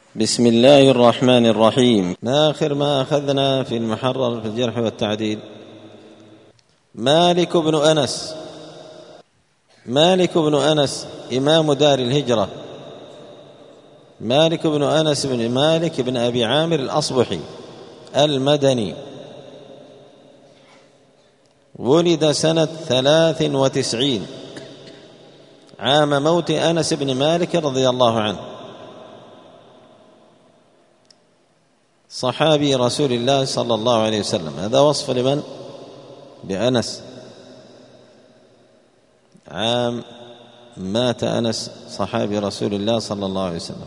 بسم الله الرحمن الرحيم. آخر ما أخذنا في المحرر في الجرح والتعديل مالك بن أنس إمام دار الهجرة، مالك بن أنس بن مالك بن أبي عامر الأصبحي المدني، ولد سنة 93 عام موت أنس بن مالك رضي الله عنه، صحابي رسول الله صلى الله عليه وسلم. هذا وصف لمن؟ بأنس. عام مات أنس صحابي رسول الله صلى الله عليه وسلم.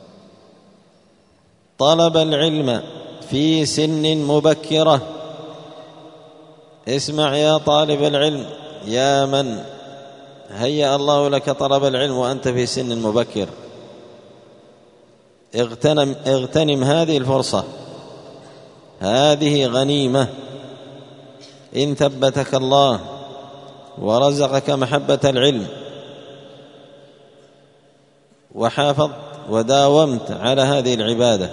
طلب العلم في سن مبكرة. اسمع يا طالب العلم، يا من هيأ الله لك طلب العلم وأنت في سن مبكر، اغتنم هذه الفرصة، هذه غنيمة. إن ثبتك الله ورزقك محبة العلم وحافظت وداومت على هذه العبادة،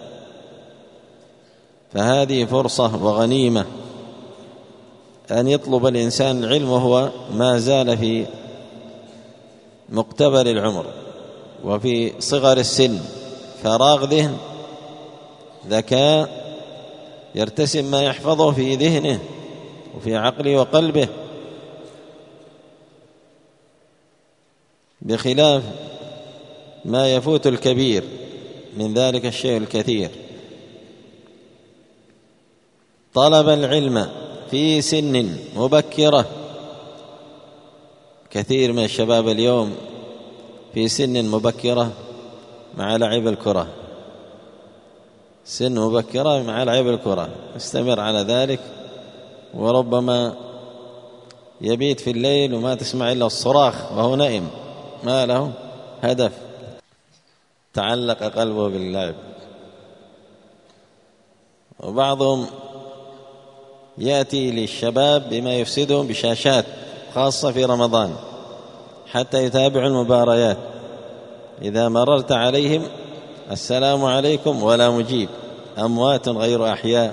فهذه فرصة وغنيمة أن يطلب الإنسان العلم وهو ما زال في مقتبل العمر وفي صغر السن، فراغ ذهن، ذكاء، يرتسم ما يحفظه في ذهنه وفي عقله وقلبه، بخلاف ما يفوت الكبير من ذلك الشيء الكثير. طلب العلم في سن مبكرة. كثير من الشباب اليوم في سن مبكرة مع لعب الكرة، سن مبكرة مع لعب الكرة، استمر على ذلك، وربما يبيت في الليل وما تسمع إلا الصراخ وهو نائم، ما له هدف، تعلق قلبه باللعب. وبعضهم يأتي للشباب بما يفسدهم بشاشات، خاصة في رمضان، حتى يتابعوا المباريات. إذا مررت عليهم السلام عليكم ولا مجيب، أموات غير أحياء،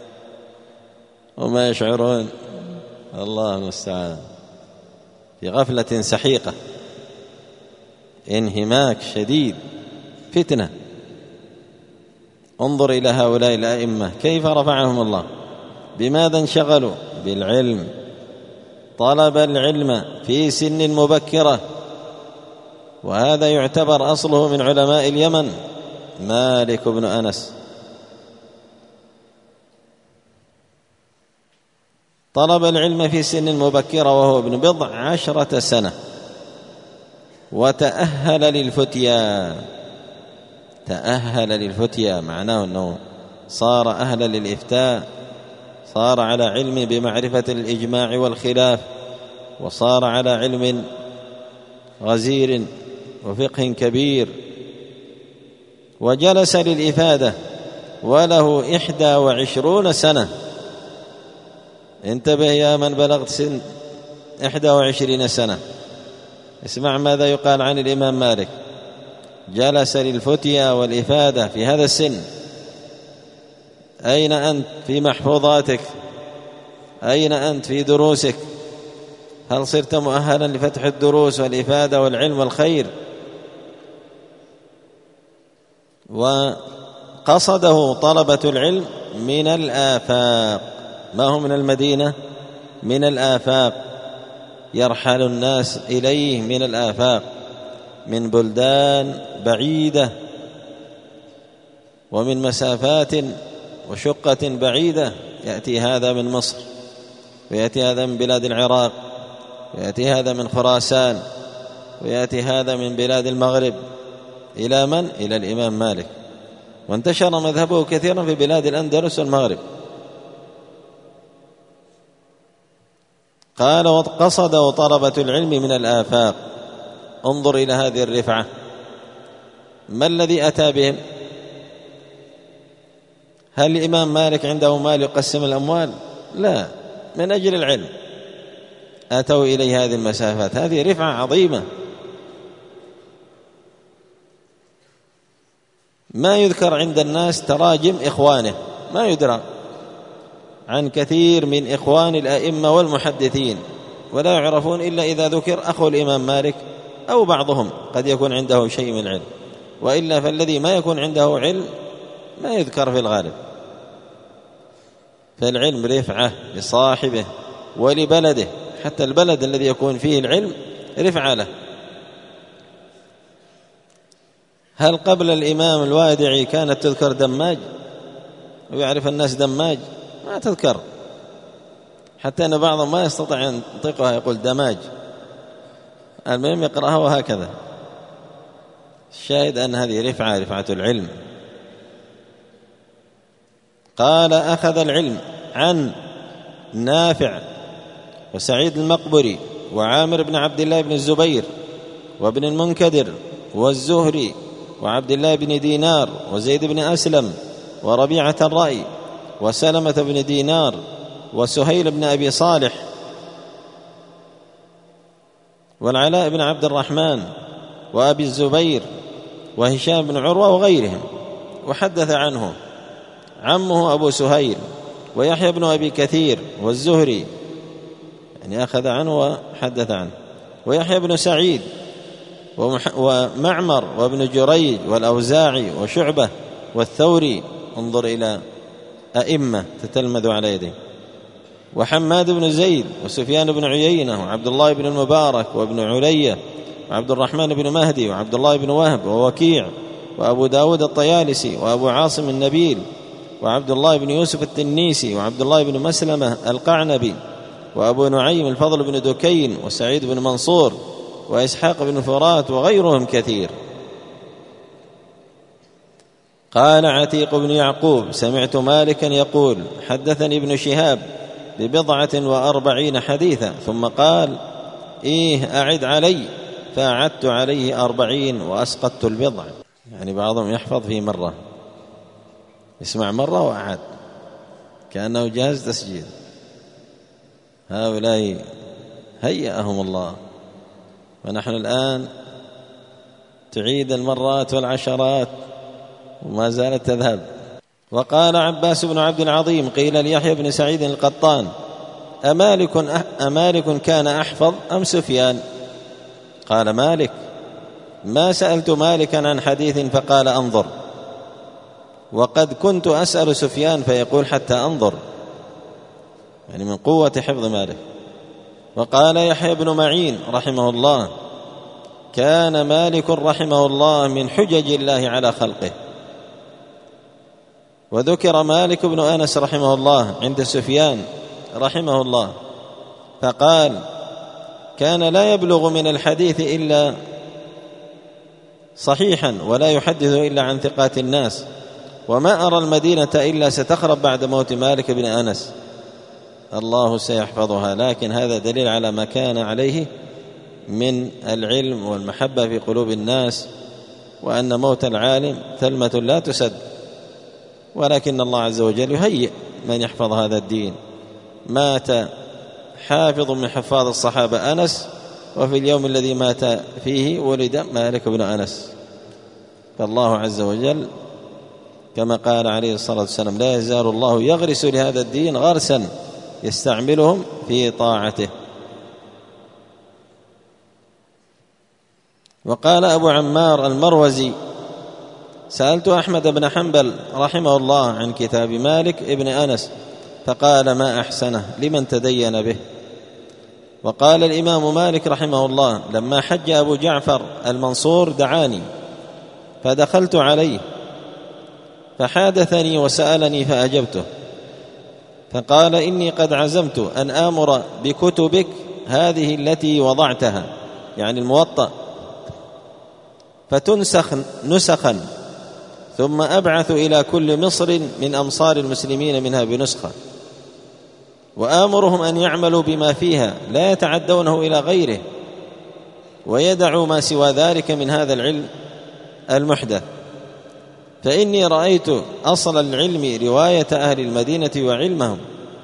وما يشعرون، الله المستعان، في غفلة سحيقة، انهماك شديد، فتنة. انظر إلى هؤلاء الأئمة كيف رفعهم الله، بماذا انشغلوا؟ بالعلم. طلب العلم في سن مبكرة، وهذا يعتبر أصله من علماء اليمن، مالك بن أنس. طلب العلم في سن مبكرة وهو ابن 10 سنة، وتأهل للفتيا. تأهل للفتيا معناه أنه صار أهلا للإفتاء، صار على علم بمعرفة الإجماع والخلاف، وصار على علم غزير وفقه كبير، وجلس للإفادة وله 21 سنة. انتبه يا من بلغت سن 21 سنة، اسمع ماذا يقال عن الإمام مالك. جلس للفتيا والإفادة في هذا السن. أين أنت في محفوظاتك؟ أين أنت في دروسك؟ هل صرت مؤهلا لفتح الدروس والإفادة والعلم والخير؟ وقصده طلبة العلم من الآفاق. ما هو من المدينة؟ من الآفاق، يرحل الناس إليه من الآفاق، من بلدان بعيدة ومن مسافات وشقة بعيدة. يأتي هذا من مصر، ويأتي هذا من بلاد العراق، ويأتي هذا من خراسان، ويأتي هذا من بلاد المغرب. إلى من؟ إلى الإمام مالك. وانتشر مذهبه كثيرا في بلاد الأندلس والمغرب. قال وقصد طلبة العلم من الآفاق. انظر إلى هذه الرفعة، ما الذي أتى بهم؟ هل الإمام مالك عنده مال يقسم الأموال؟ لا، من أجل العلم أتوا إليه هذه المسافات. هذه رفعة عظيمة. ما يذكر عند الناس تراجم إخوانه، ما يدرى عن كثير من إخوان الأئمة والمحدثين، ولا يعرفون إلا إذا ذكر أخو الإمام مالك أو بعضهم قد يكون عنده شيء من العلم، وإلا فالذي ما يكون عنده علم ما يذكر في الغالب. فالعلم رفعة لصاحبه ولبلده، حتى البلد الذي يكون فيه العلم رفعة له. هل قبل الإمام الوادعي كانت تذكر دماج ويعرف الناس دماج؟ ما تذكر، حتى أن بعضهم ما يستطيع أن ينطقها، يقول دماج، المهم يقرأها وهكذا. الشاهد أن هذه رفعة العلم. قال أخذ العلم عن نافع وسعيد المقبري وعامر بن عبد الله بن الزبير وابن المنكدر والزهري وعبد الله بن دينار وزيد بن أسلم وربيعة الرأي وسلمة بن دينار وسهيل بن أبي صالح والعلاء بن عبد الرحمن وأبي الزبير وهشام بن عروة وغيرهم. وحدث عنه عمه أبو سهيل ويحيى بن أبي كثير والزهري، يعني أخذ عنه وحدث عنه، ويحيى بن سعيد ومعمر وابن جريج والأوزاعي وشعبة والثوري. انظر إلى أئمة تتلمذ على يديه. وحماد بن زيد وسفيان بن عيينة وعبد الله بن المبارك وابن علية وعبد الرحمن بن مهدي وعبد الله بن وهب ووكيع وأبو داود الطيالسي وأبو عاصم النبيل وعبد الله بن يوسف التنيسي وعبد الله بن مسلمة القعنبي وأبو نعيم الفضل بن دكين وسعيد بن منصور وإسحاق بن فرات وغيرهم كثير. قال عتيق بن يعقوب سمعت مالكا يقول حدثني ابن شهاب ب40 حديثا، ثم قال أعد علي، فأعدت عليه 40 وأسقطت البضع. يعني بعضهم يحفظ في مرة، يسمع مرة وأعاد كأنه جاهز تسجيل. هؤلاء هيأهم الله، ونحن الآن تعيد المرات والعشرات وما زالت تذهب. وقال عباس بن عبد العظيم قيل ليحيى بن سعيد القطان أمالك كان أحفظ أم سفيان؟ قال مالك. ما سألت مالكا عن حديث فقال أنظر، وقد كنت أسأل سفيان فيقول حتى أنظر، يعني من قوة حفظ مالك. وقال يحيى بن معين رحمه الله كان مالك رحمه الله من حجج الله على خلقه. وذكر مالك بن أنس رحمه الله عند سفيان رحمه الله فقال كان لا يبلغ من الحديث إلا صحيحا ولا يحدث إلا عن ثقات الناس، وما أرى المدينة إلا ستخرب بعد موت مالك بن أنس، الله سيحفظها. لكن هذا دليل على ما كان عليه من العلم والمحبة في قلوب الناس، وأن موت العالم ثلمة لا تسد، ولكن الله عز وجل يهيئ من يحفظ هذا الدين. مات حافظ من حفاظ الصحابة أنس، وفي اليوم الذي مات فيه ولد مالك بن أنس. فالله عز وجل كما قال عليه الصلاة والسلام لا يزال الله يغرس لهذا الدين غرسا يستعملهم في طاعته. وقال أبو عمار المروزي سألت أحمد بن حنبل رحمه الله عن كتاب مالك ابن أنس فقال ما أحسنه لمن تدين به. وقال الإمام مالك رحمه الله لما حج أبو جعفر المنصور دعاني فدخلت عليه فحادثني وسألني فأجبته، فقال إني قد عزمت أن آمر بكتبك هذه التي وضعتها، يعني الموطأ، فتنسخ نسخا ثم أبعث إلى كل مصر من أمصار المسلمين منها بنسخة، وآمرهم أن يعملوا بما فيها لا يتعدونه إلى غيره، ويدعوا ما سوى ذلك من هذا العلم المحدث، فإني رأيت أصل العلم رواية أهل المدينة وعلمهم.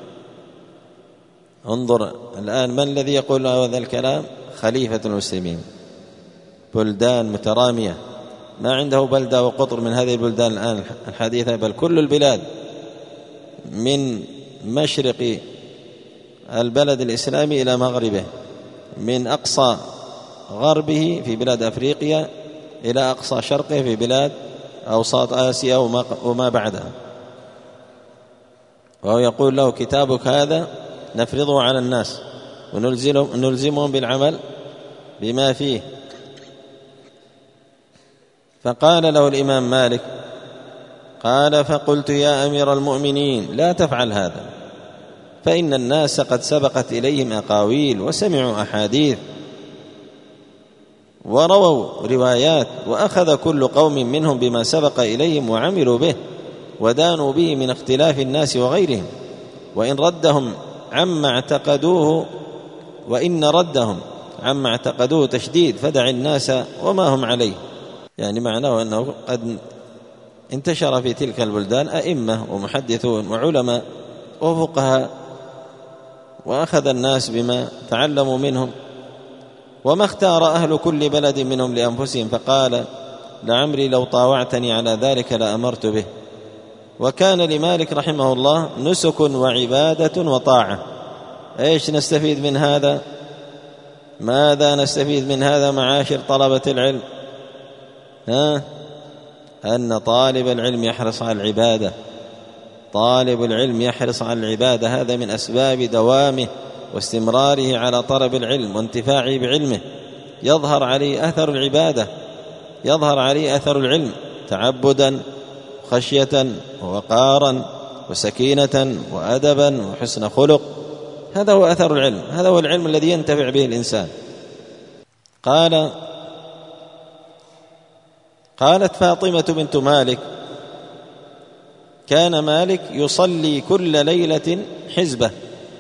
انظر الآن من الذي يقول هذا الكلام؟ خليفة المسلمين، بلدان مترامية ما عنده بلدة وقطر من هذه البلدان الآن الحديثة، بل كل البلاد من مشرق البلد الإسلامي إلى مغربه، من أقصى غربه في بلاد أفريقيا إلى أقصى شرقه في بلاد أوساط آسيا وما بعدها. وهو يقول له: كتابك هذا نفرضه على الناس ونلزمهم بالعمل بما فيه. فقال له الإمام مالك: قال: فقلت يا أمير المؤمنين لا تفعل هذا، فإن الناس قد سبقت إليهم أقاويل وسمعوا أحاديث ورووا روايات، وأخذ كل قوم منهم بما سبق إليهم وعملوا به ودانوا به من اختلاف الناس وغيرهم، وإن ردهم عما اعتقدوه تشديد فدع الناس وما هم عليه. يعني معناه أنه قد انتشر في تلك البلدان أئمة ومحدثون وعلماء وفقهاء، وأخذ الناس بما تعلموا منهم، وما اختار أهل كل بلد منهم لأنفسهم، فقال: لعمري لو طاوعتني على ذلك لأمرت به. وكان لمالك رحمه الله نسك وعبادة وطاعة. ايش نستفيد من هذا؟ ماذا نستفيد من هذا معاشر طلبة العلم؟ أن طالب العلم يحرص على العبادة. طالب العلم يحرص على العبادة، هذا من أسباب دوامه واستمراره على طلب العلم وانتفاعه بعلمه. يظهر عليه أثر العبادة، يظهر عليه أثر العلم تعبدا وخشية ووقارا وسكينة وأدبا وحسن خلق. هذا هو أثر العلم، هذا هو العلم الذي ينتفع به الإنسان. قالت فاطمة بنت مالك: كان مالك يصلي كل ليلة حزبة،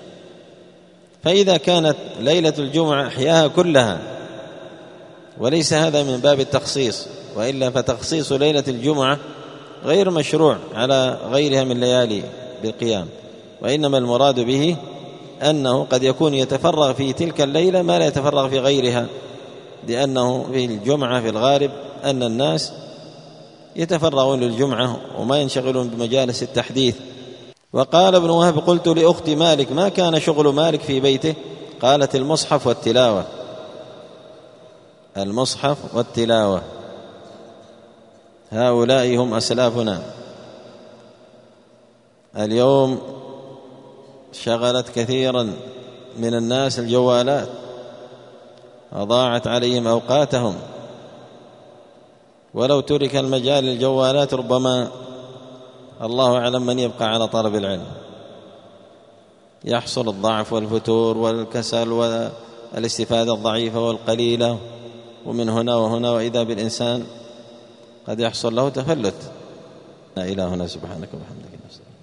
فإذا كانت ليلة الجمعة أحياها كلها. وليس هذا من باب التخصيص، وإلا فتخصيص ليلة الجمعة غير مشروع على غيرها من ليالي بالقيام، وإنما المراد به أنه قد يكون يتفرغ في تلك الليلة ما لا يتفرغ في غيرها، لأنه في الجمعة في الغالب أن الناس يتفرغون للجمعة وما ينشغلون بمجالس التحديث. وقال ابن وهب: قلت لأخت مالك: ما كان شغل مالك في بيته؟ قالت: المصحف والتلاوة. المصحف والتلاوة، هؤلاء هم أسلافنا. اليوم شغلت كثيرا من الناس الجوالات، أضاعت عليهم أوقاتهم. ولو ترك المجال للجوالات ربما الله أعلم من يبقى على طلب العلم. يحصل الضعف والفتور والكسل والاستفادة الضعيفة والقليلة، ومن هنا وهنا، وإذا بالإنسان قد يحصل له تفلت. إلى هنا، سبحانك وبحمدك.